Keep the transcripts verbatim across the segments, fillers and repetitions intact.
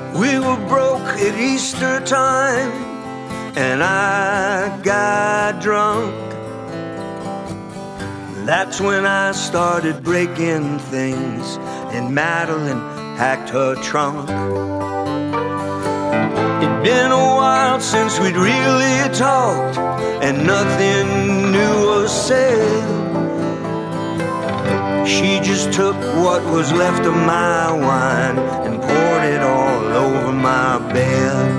We were broke at Easter time, and I got drunk. That's when I started breaking things, and Madeline packed her trunk. It'd been a while since we'd really talked, and nothing new was said. She just took what was left of my wine and poured it all over my bed.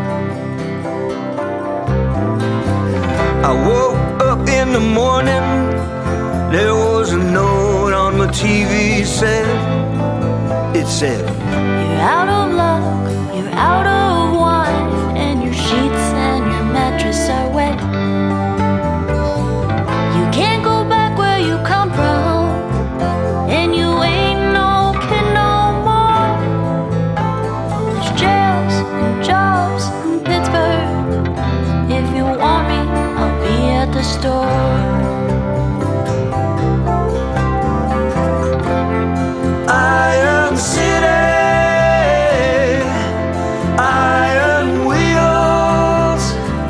I woke up in the morning, there was a note on the T V set. It said, "You're out of luck, you're out of wine, and your sheets and your mattress are wet. You can't go back where you come from, and you ain't no kid no more. There's jails and jobs in Pittsburgh. If you want me, I'll be at the store." Iron City, iron wheels.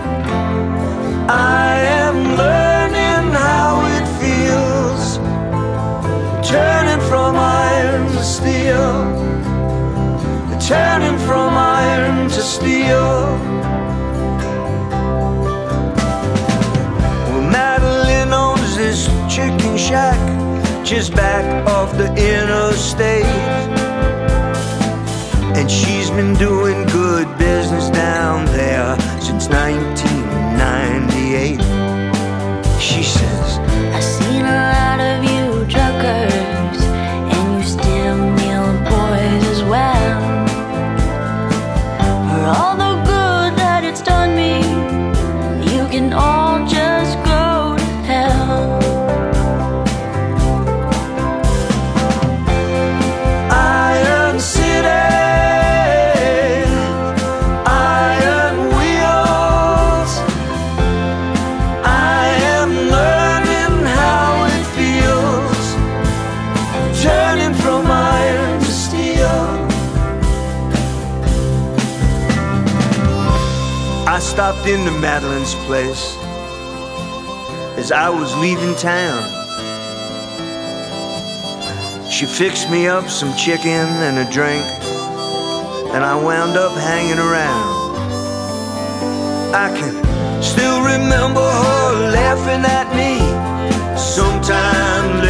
I am learning how it feels, turning from iron to steel, turning from iron to steel. Well, Madeline owns this chicken shack just back off the interstate, and she's been doing good business down there since nineteen ninety-eight. She says, "I've seen a lot of you truckers, and you still meal boys as well. For all the good that it's done me, you can all just go to hell." Iron City, iron wheels. I am learning how it feels, turning from iron to steel. I stopped into Madeline's place as I was leaving town. She fixed me up some chicken and a drink, and I wound up hanging around. I can still remember her laughing at me, sometimes